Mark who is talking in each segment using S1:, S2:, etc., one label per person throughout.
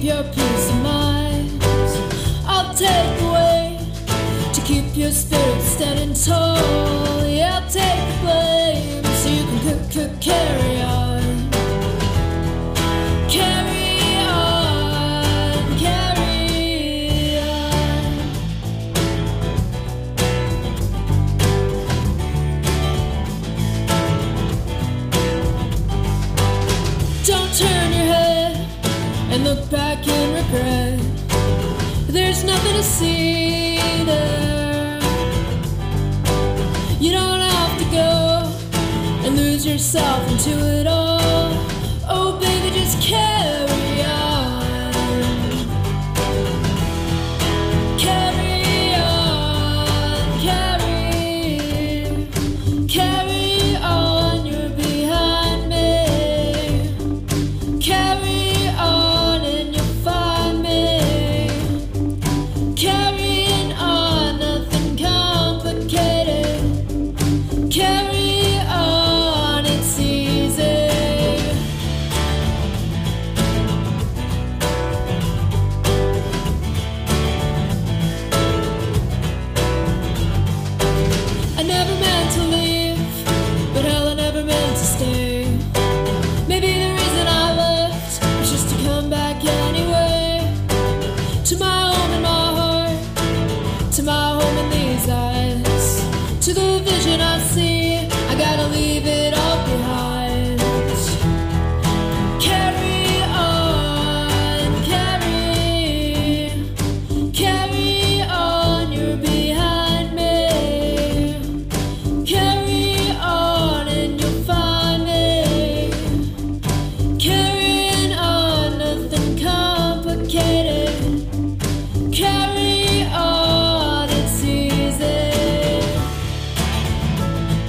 S1: your peace of mind. I'll take the weight to keep your spirit standing tall. Yeah, I'll take the blame so you can carry on. Carry on, carry on. Don't turn your head and look back in regret. There's nothing to see there. You don't have to go and lose yourself into it all. Oh baby, just carry on. Carry on, carry on, you're behind me. Carry on and you'll find me. Carrying on, nothing complicated. Carry on, it's easy. I never meant to leave, but hell, I never meant to stay. Maybe the reason I left was just to come back anyway. To my home in my heart, to my home in these eyes, to the vision I see, I gotta leave it all behind. Carry on, carry on, you're behind me. Carry on and you'll find me. Carrying on, nothing complicated. Carry on, it's easy.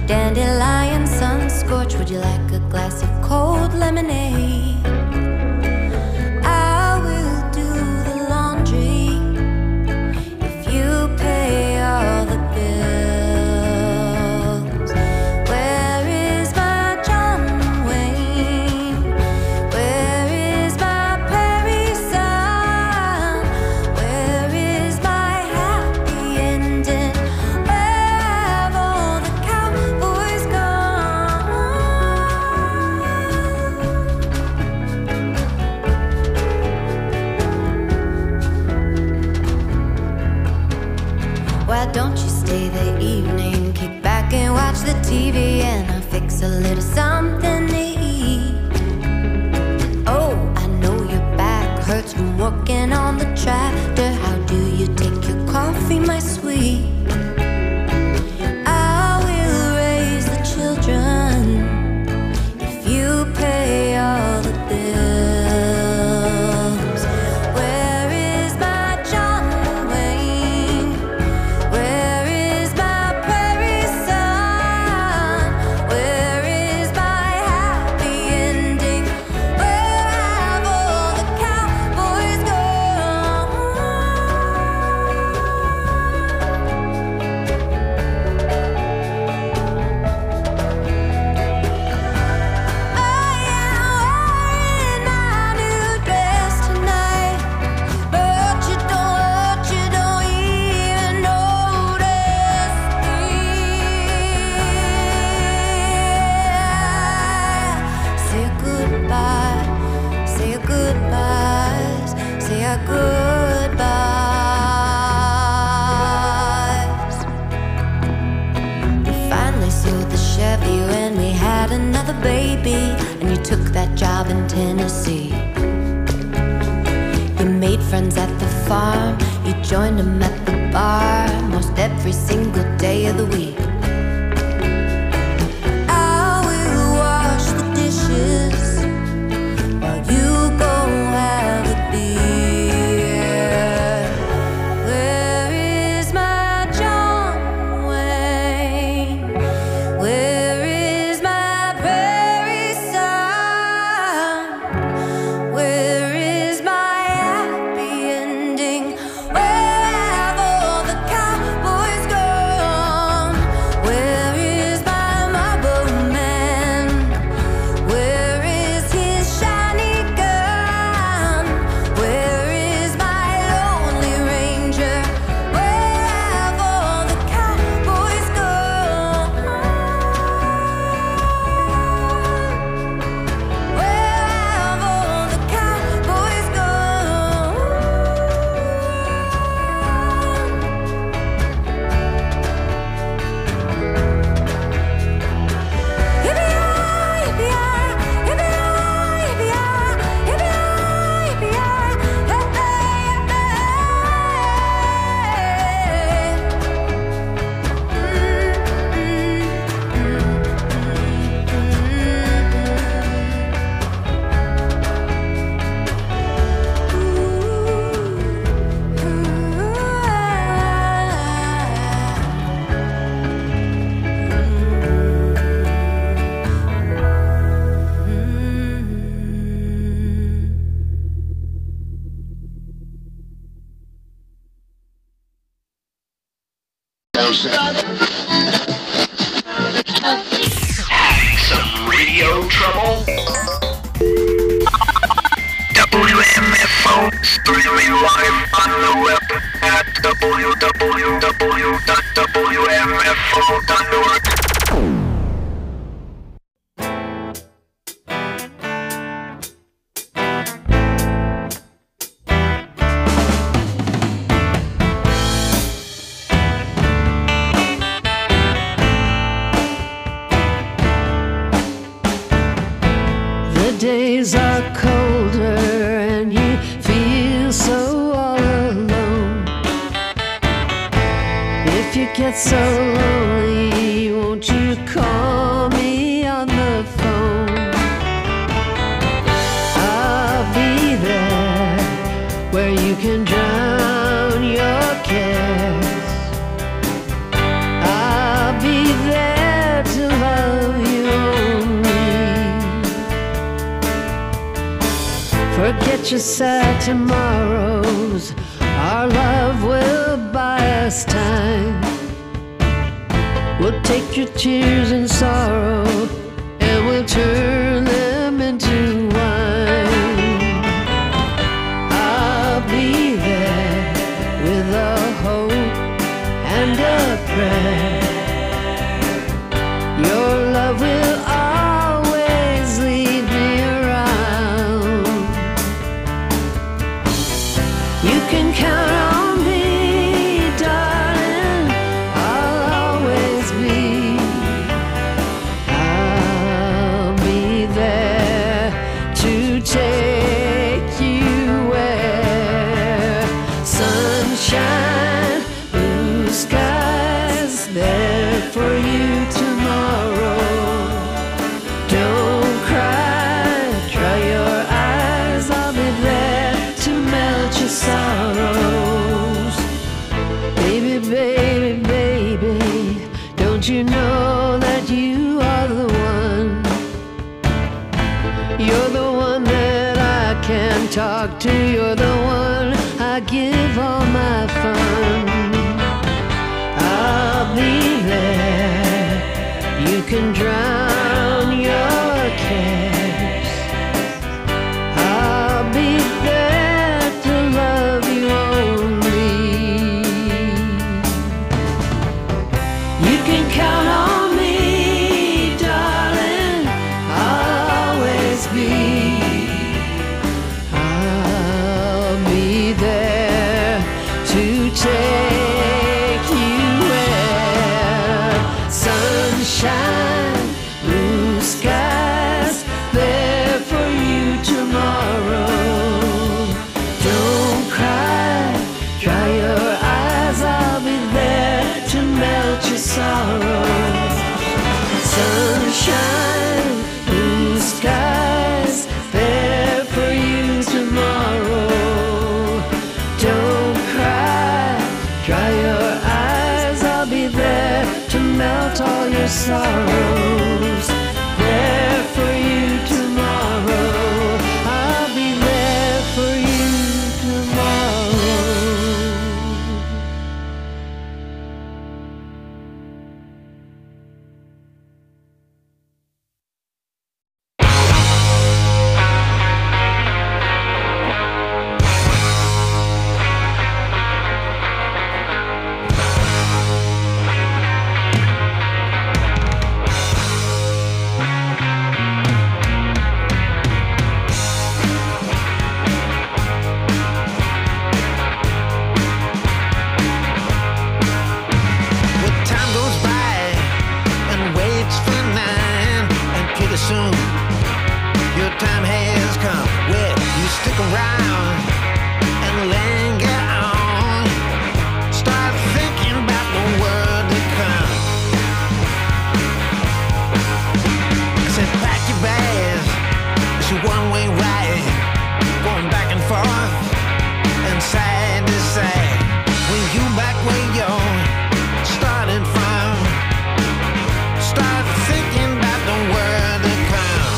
S2: Dandelion sun scorch, would you like a glass of cold lemonade? I will do the laundry if you pay all the bills. Where is my John Wayne? Where is my prairie son? Where is my happy ending? Where have all the cowboys gone? Why don't you stay the evening, kick back and watch the TV, and I'll fix a little something to eat. Oh, I know your back hurts from working on the tractor. How do you take your coffee, my sweet? I will raise the children if you pay all the bills. Where is my John Wayne? Where is my prairie son? Where is my happy ending? Where have all the cowboys gone? I am wearing my new dress tonight, but you don't even notice me. Say goodbye, say your goodbyes, say our goodbyes. We finally sold the Chevy when we had another baby, and you took that job in Tennessee. You made friends at the farm, you joined them at the bar most every single day of the week. I will wash the dishes while you go have a beer. Where is my John Wayne? Where is my prairie son? Where is my happy ending? Where have all the cowboys gone? Where is my marble man? Where is his shiny gun? Where is my lonely ranger? Where have all the cowboys gone? Where have all the cowboys gone?
S3: Having some radio trouble? WMFO streaming live on the web at www.wmfo.org.
S1: The days are colder and you feel so all alone. If you get so lonely, won't you call me on the phone? I'll be there where you can drown your cares. I'll be there to
S4: bunch of sad tomorrows. Our love will buy us time. We'll take your tears and sorrow and we'll turn them into wine. I'll be there with a hope and a prayer. Your love will always lead me around. You can count on me, darling, I'll always be. I'll be there to take you where sunshine, blue skies, there for you tomorrow. Don't cry, dry your eyes, I'll be there to melt your sorrows. Baby, baby, baby, don't you know that you are the one? You're the one that I can talk to. You're the one I give all my fun. I'll be there. You can drown your cares. I'll be there to love you only. You can count on me, darling, I'll always be. I'll be there to take you where sunshine, blue skies, there for you tomorrow. Don't cry, dry your eyes, I'll be there to melt your sorrows. Sunshine, blue skies, there for you tomorrow. Don't cry, dry your eyes, I'll be there to melt all your sorrows. There for you tomorrow. I'll be there for you tomorrow.
S5: Well, time goes by and waits for 9, and pretty soon your time has come where you stick around and linger on. Start thinking about the world to come. I said, pack your bags, it's a one-way ride, going back and forth and side to side. When you back where you're starting from, start thinking about the world to come.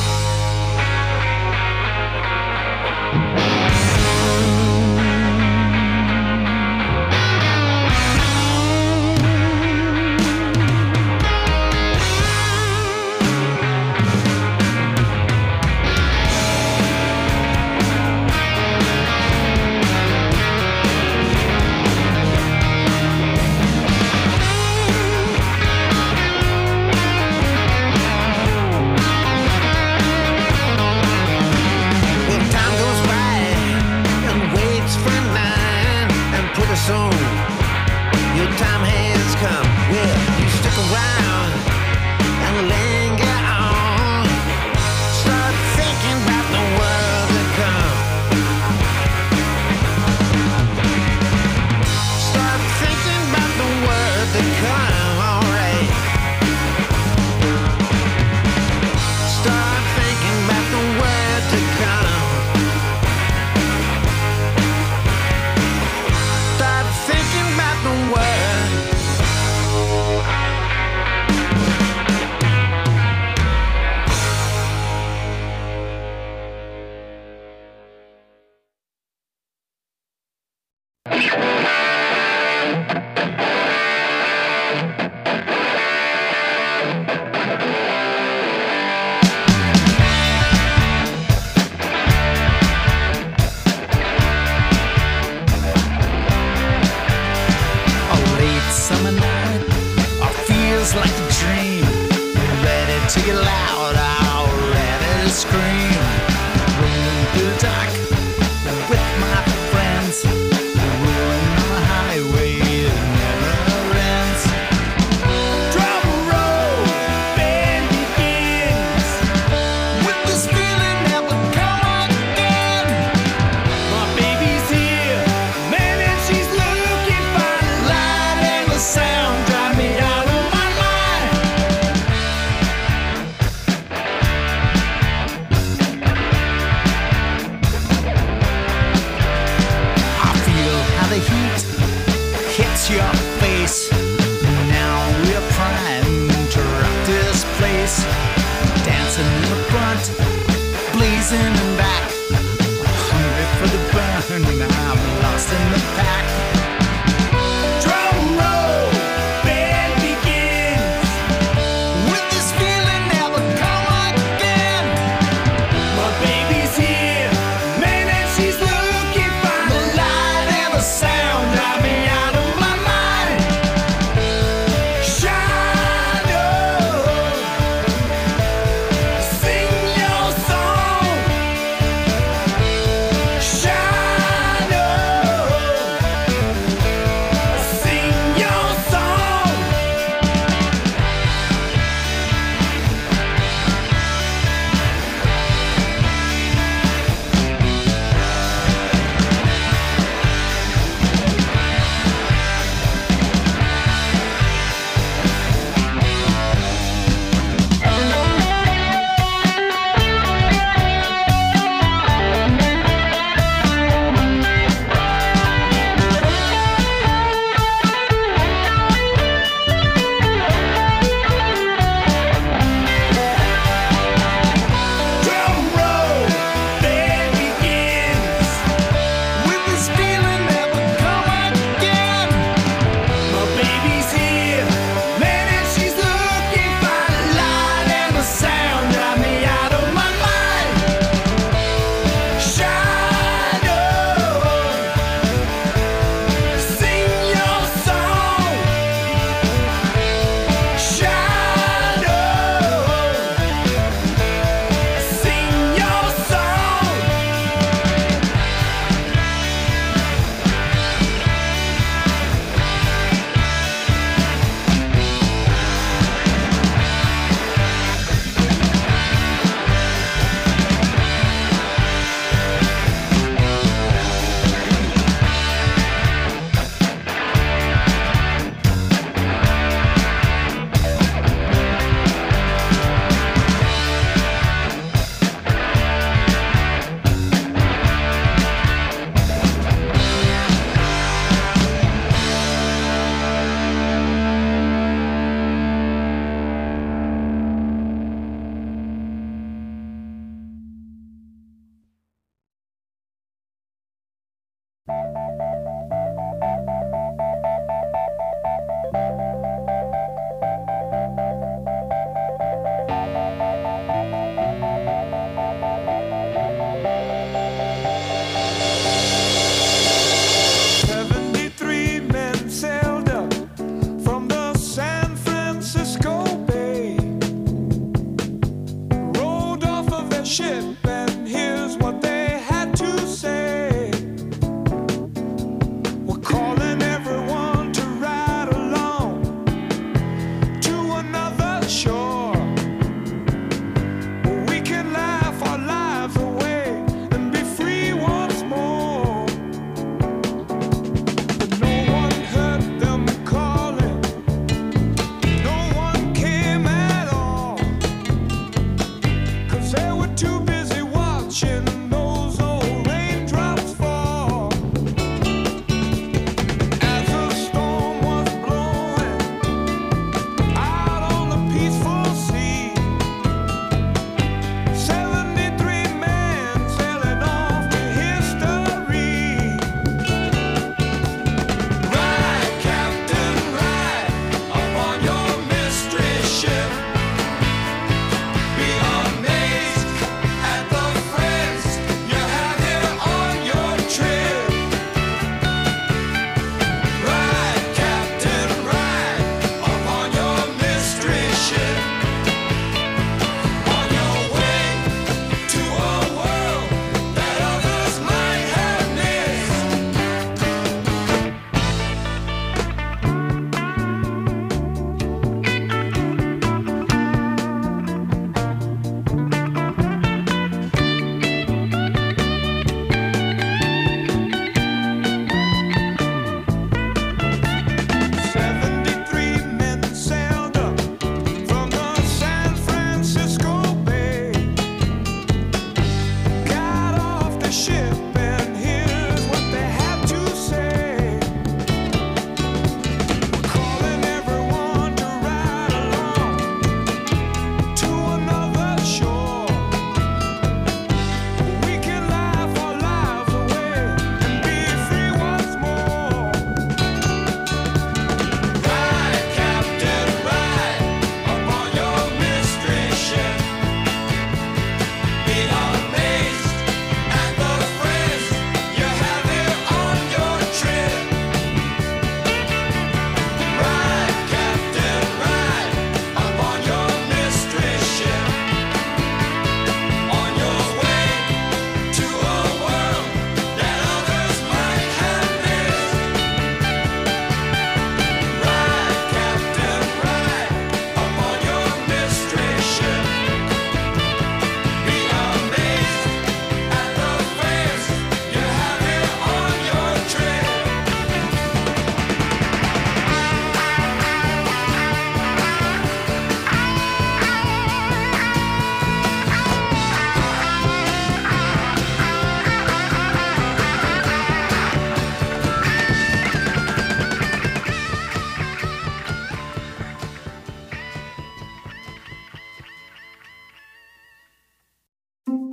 S5: to get loud, I'm ready to scream. Rolling through the dark with my friends. Rolling on the highway that never ends. Drum roll, band begins. With this feeling never come again. My baby's here, man, and she's looking fine. Light and the sound drive me out of my mind.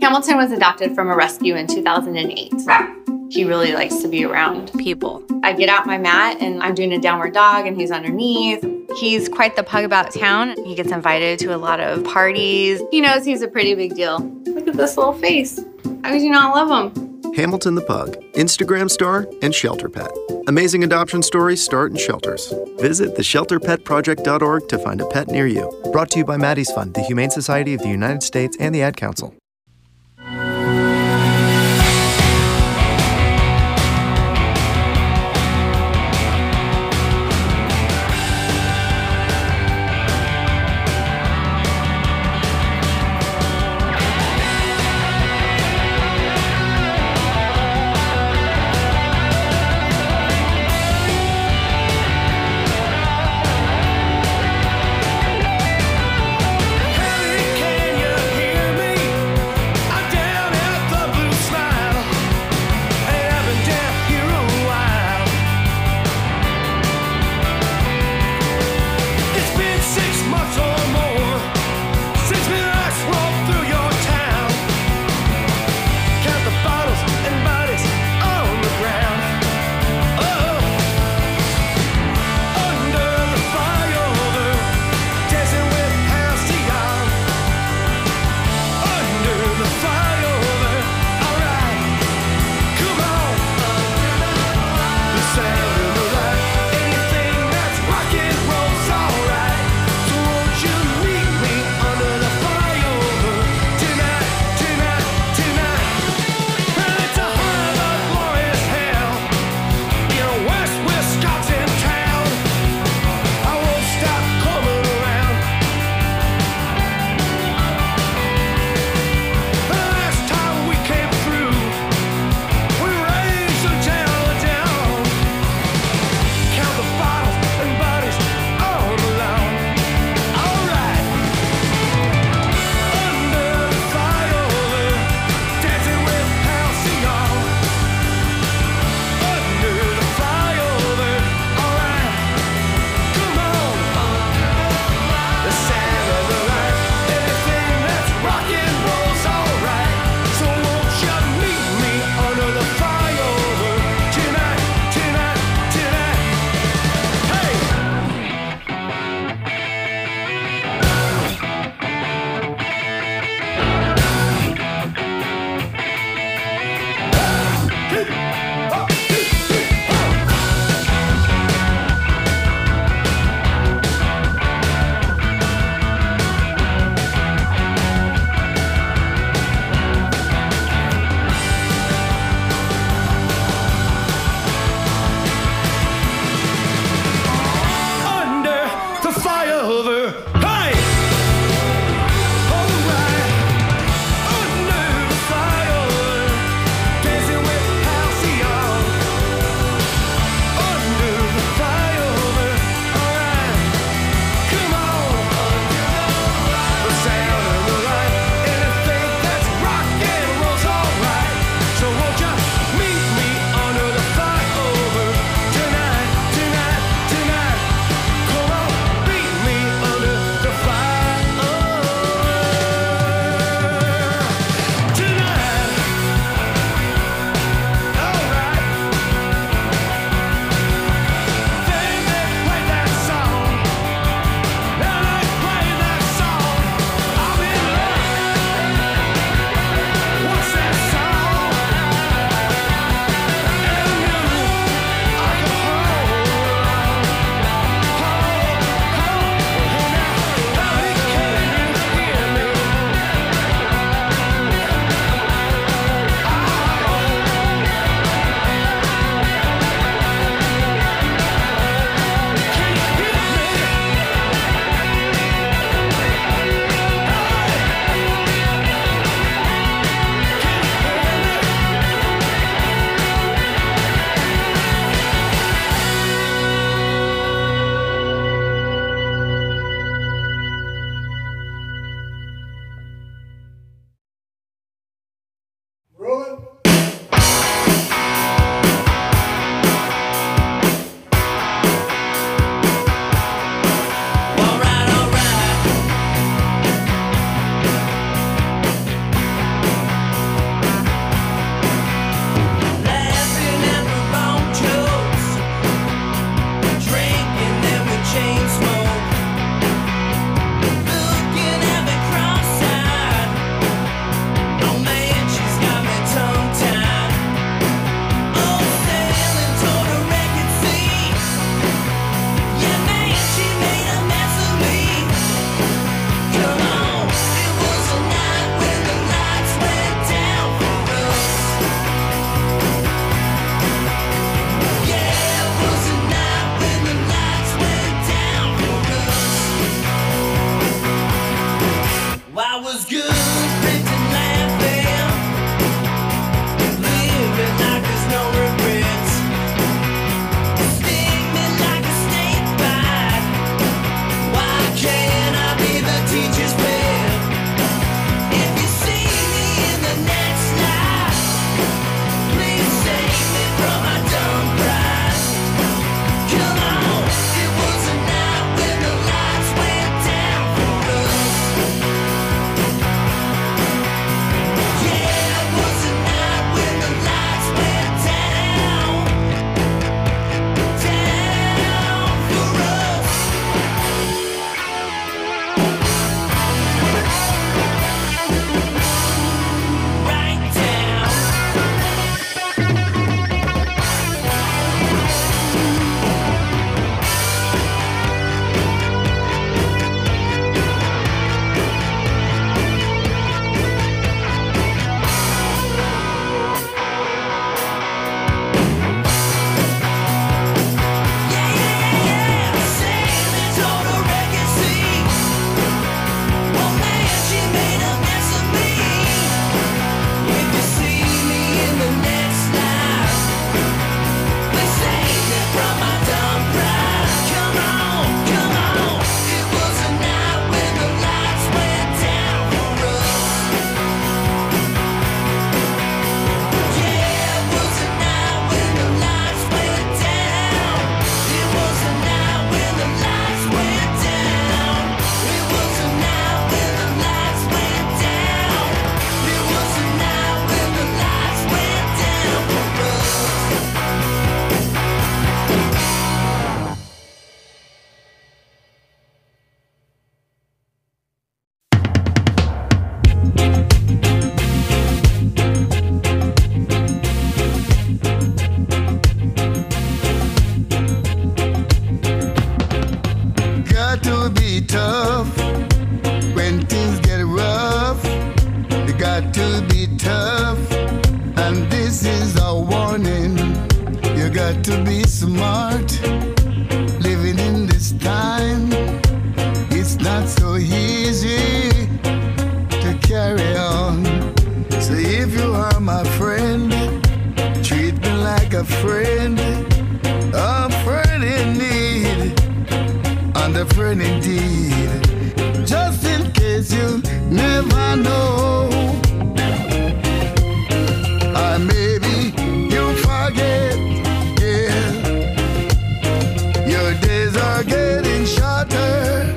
S6: Hamilton was adopted from a rescue in 2008. He really likes to be around people. I get out my mat and I'm doing a downward dog and he's underneath. He's quite the pug about town. He gets invited to a lot of parties. He knows he's a pretty big deal. Look at this little face. How could you not love him?
S7: Hamilton the Pug, Instagram star, and shelter pet. Amazing adoption stories start in shelters. Visit theshelterpetproject.org to find a pet near you.
S8: Brought to you by Maddie's Fund, the Humane Society of the United States, and the Ad Council.
S5: Can you hear me?
S9: got to be smart. Living in this time, it's not so easy to carry on. So if you are my friend, treat me like a friend in need, and a friend indeed. Just in case you never know, or maybe you forget, yeah. Your days are getting shorter.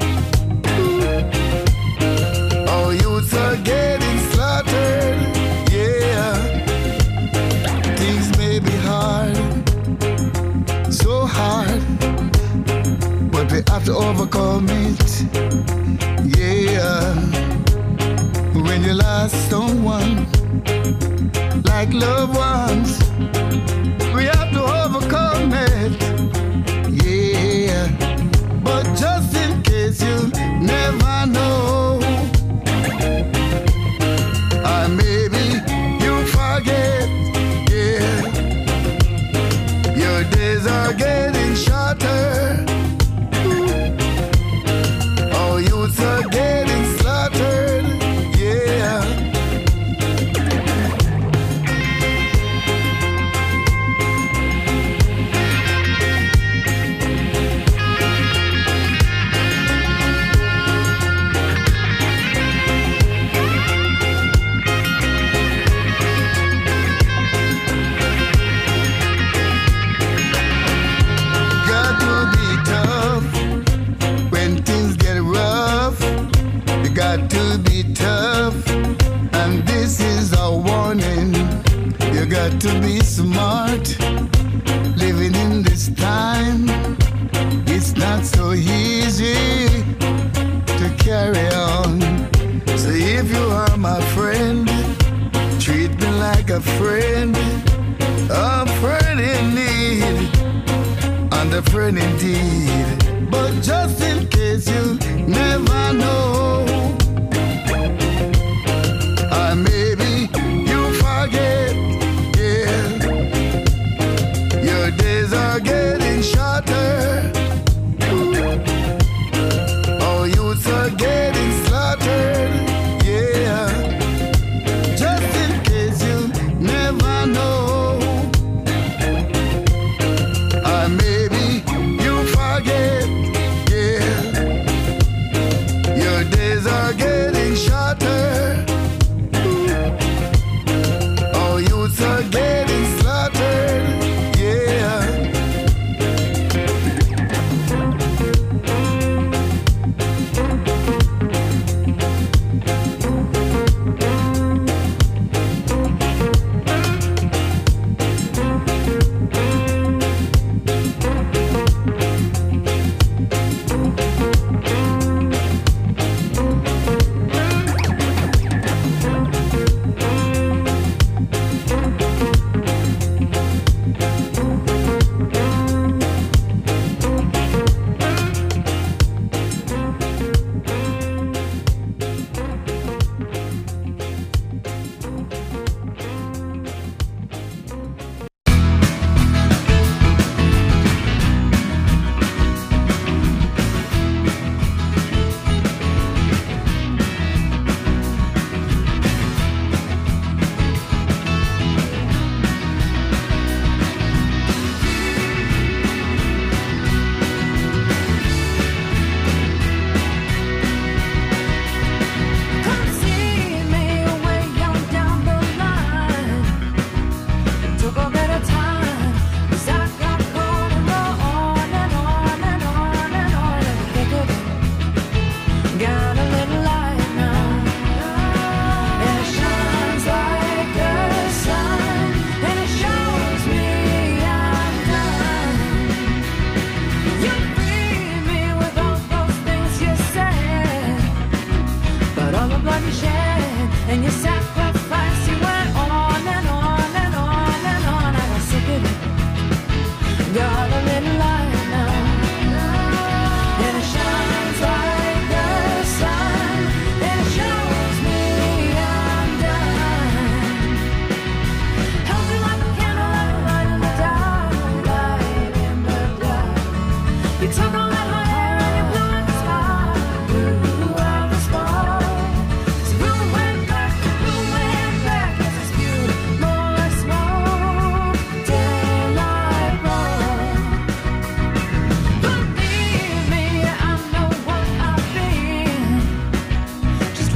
S9: Our youths are getting slaughtered, yeah. Things may be hard, so hard, but we have to overcome it, yeah. When you lost someone, like loved ones, we have to overcome it, yeah. But just in case you never know, or maybe you forget, yeah. Your days are getting shorter. Our youths are getting slaughtered, yeah. Got to be tough when things get rough. You got to be tough, and this is a warning. You got to be smart. Living in this time, it's not so easy to carry on. So if you are my friend, treat me like a friend in need, and a friend indeed. But just in case you never know, or maybe you forget, yeah. Your days are getting shorter. Our youths are getting slaughtered, yeah. Just in case you never know, or maybe you forget, yeah. Your days are getting shorter. Our youths are getting slaughtered, yeah.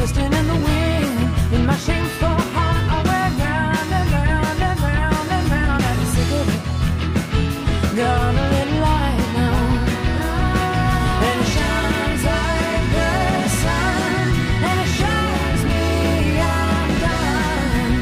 S1: twisting in the wind. In my shameful heart, I went round and round and round and round. I'm sick of it. Gonna let light now. And it shines like the sun. And it shows me I'm done.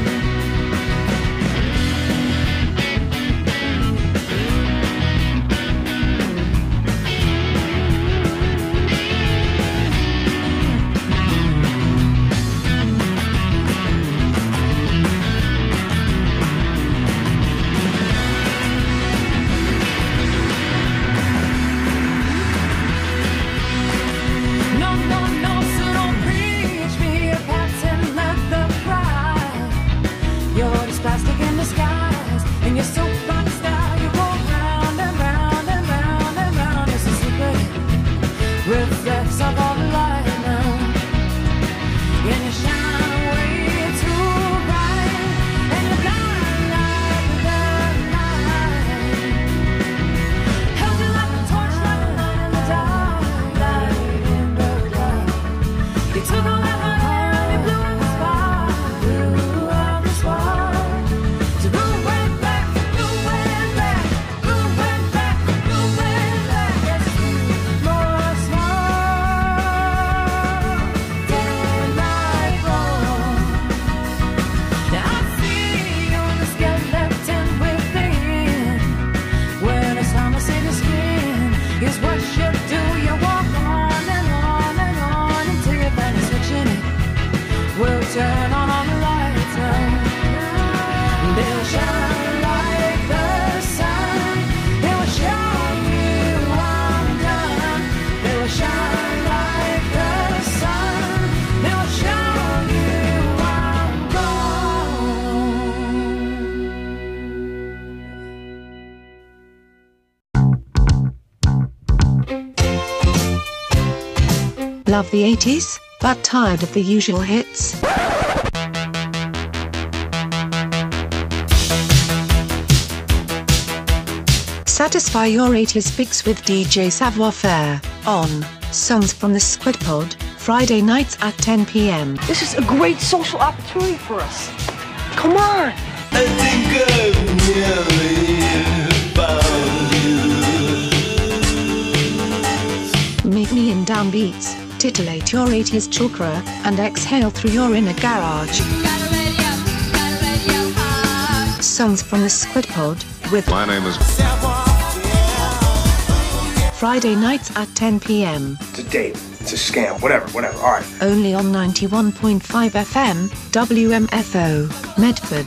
S1: No, no, no, so don't preach me a patent leather pride. You're just plastic in disguise. In your soapbox style, you go round and round and round and round. It's a secret reflex of all the light now. And you shine way too bright. And you blind like the night. Held you like a torch, like a light in the dark. Light in the dark. You took all that my hand, you blew out the spark. Blew out the spark. So go way back, go way back, go way back, go way back. Yes, more small, dead like gold. Now I see you're the skeleton within. When it's time to save your skin, here's what you do. You walk on and on and on until you find a switch in it. We'll turn on all the lights now. They'll shine like the sun. They will show you I'm done. They will shine like the sun. They will show you I'm gone.
S10: Love the 80s, but tired of the usual hits? Satisfy your 80s fix with DJ Savoir Faire on Songs from the Squid Pod, Friday nights at 10 p.m.
S4: This is a great social opportunity for us. Come on.
S11: I think I've nearly found you.
S10: Meet me in downbeats, titillate your 80s chakra, and exhale through your inner garage. Songs from the Squid Pod with
S12: My name is
S10: Friday nights at 10 p.m.
S13: It's a date. It's a scam. Whatever. All right.
S10: Only on 91.5 FM, WMFO, Medford.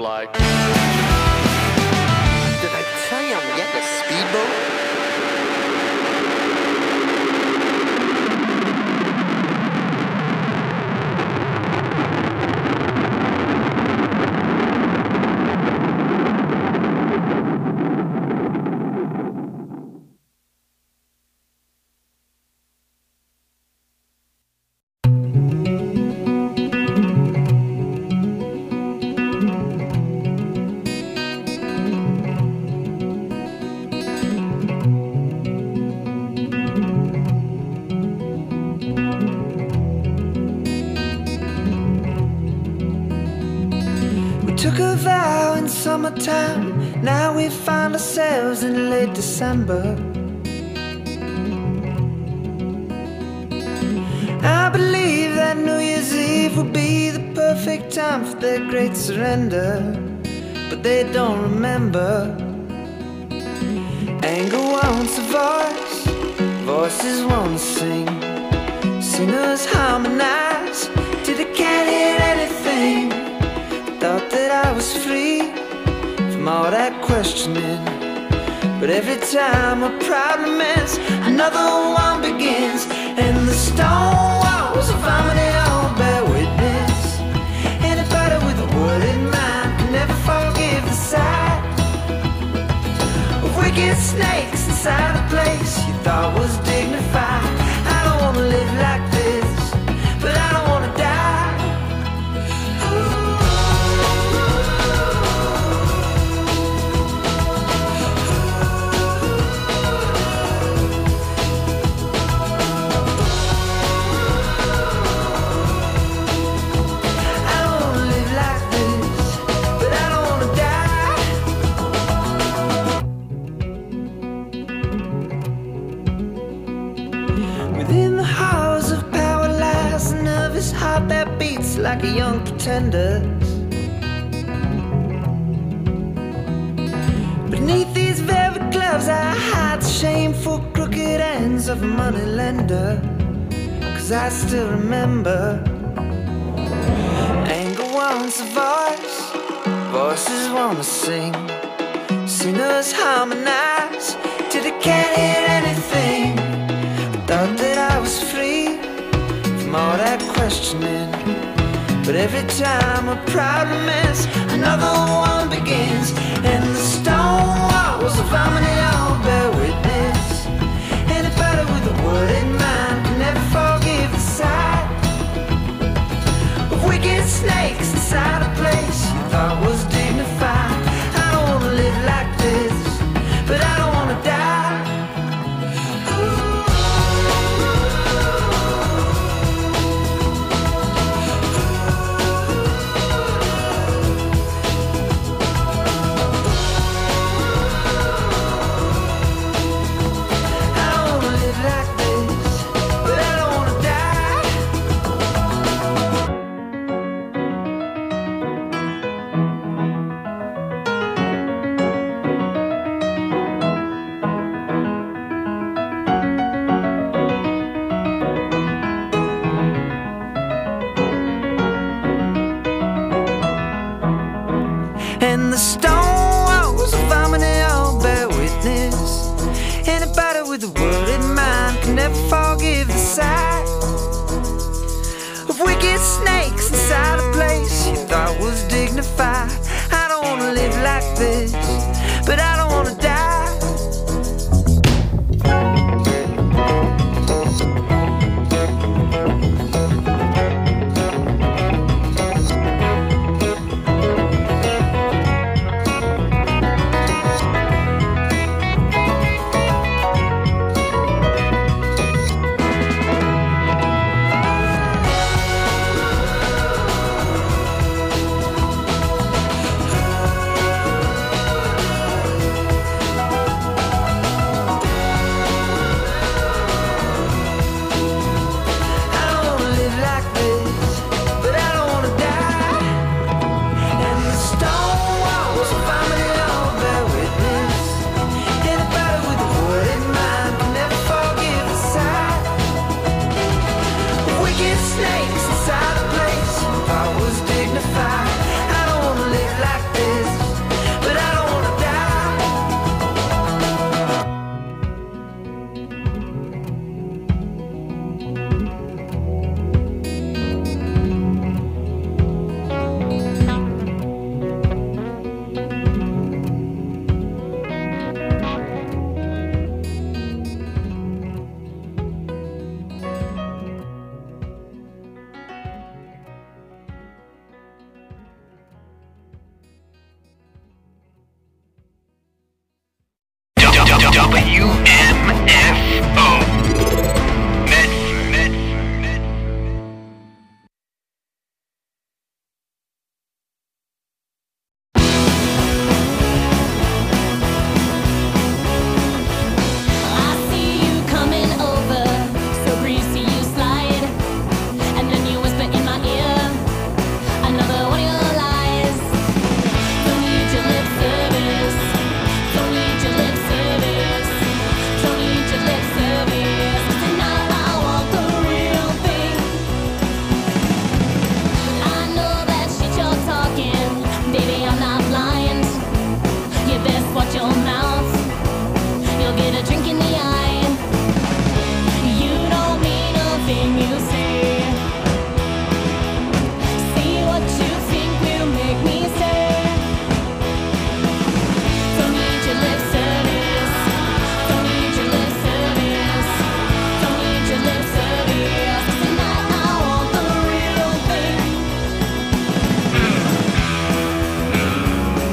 S12: like.
S14: Did I tell you I'm getting a speedboat?
S4: Took a vow in summertime, now we find ourselves in late December. I believe that New Year's Eve will be the perfect time for their great surrender, but they don't remember. Anger wants a voice, voices want to sing, singers harmonize till they can't hear anything. Thought that I was free from all that questioning, but every time a problem ends, another one begins, and the stone walls of harmony all bear witness. Anybody with a word in mind can never forgive the sight of wicked snakes inside a place you thought was dignified. I don't wanna live like this, but I don't wanna die. Heart that beats like a young pretender. Beneath these velvet gloves I hide the shameful crooked ends of a money lender. 'Cause I still remember. Anger wants a voice, voices wanna sing, singers harmonize till they can't hear anything. Thought that I was free from all that questioning, but every time a problem ends, another one begins, and the stone walls of harmony all bear witness. Anybody with a word in mind can never forgive the sight of wicked snakes inside a place you thought was dignified. I don't wanna live like this, but I don't wanna die. And the stone walls of harmony all bear witness. Anybody with a word in mind can never forgive the sight of wicked snakes inside a place you thought was dignified. I don't wanna live like this, but I don't wanna die.
S3: WNEW.